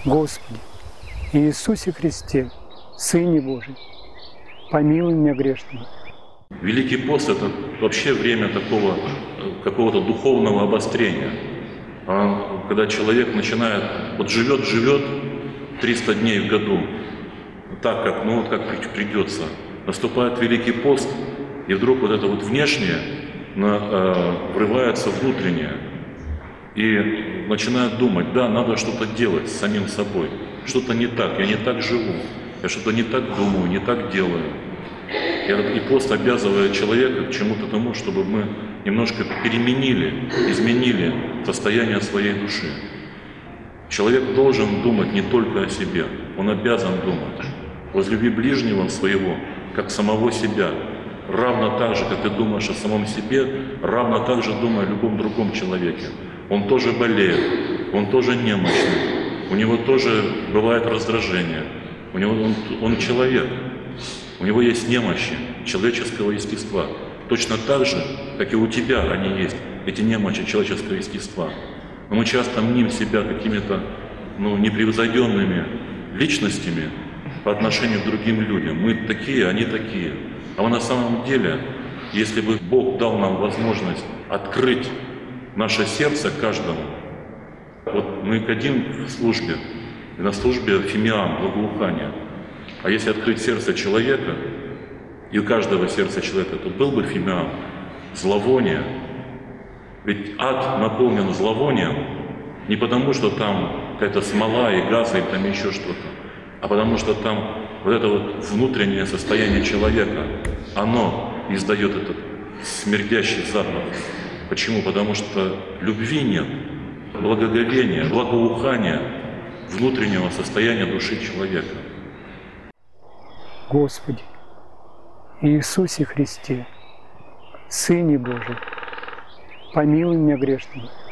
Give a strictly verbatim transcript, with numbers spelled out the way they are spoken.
Господи, Иисусе Христе, Сыне Божий, помилуй меня грешного. Великий пост – это вообще время такого какого-то духовного обострения. А когда человек начинает, вот живет-живет триста дней в году, так как, ну вот как придется, наступает Великий пост, и вдруг вот это вот внешнее на, э, врывается внутреннее, и начинает думать, да, надо что-то делать с самим собой, что-то не так, я не так живу, я что-то не так думаю, не так делаю. И, и пост обязывает человека к чему-то тому, чтобы мы немножко переменили, изменили состояние своей души. Человек должен думать не только о себе, он обязан думать. Возлюби ближнего своего, как самого себя. Равно так же, как ты думаешь о самом себе, равно так же думай о любом другом человеке. Он тоже болеет, он тоже немощный, у него тоже бывает раздражение, у него, он, он человек. У него есть немощи человеческого естества. Точно так же, как и у тебя они есть, эти немощи человеческого естества. Но мы часто мним себя какими-то ну, непревзойденными личностями по отношению к другим людям. Мы такие, они такие. А на самом деле, если бы Бог дал нам возможность открыть наше сердце каждому, вот мы ходим в службе, на службе фимиам, благоухания. А если открыть сердце человека, и у каждого сердца человека, то был бы фимиам, зловоние. Ведь ад наполнен зловонием не потому, что там какая-то смола и газы, и там еще что-то, а потому что там вот это вот внутреннее состояние человека, оно издает этот смердящий запах. Почему? Потому что любви нет, благоговения, благоухания внутреннего состояния души человека. Господи, Иисусе Христе, Сыне Божий, помилуй меня грешного.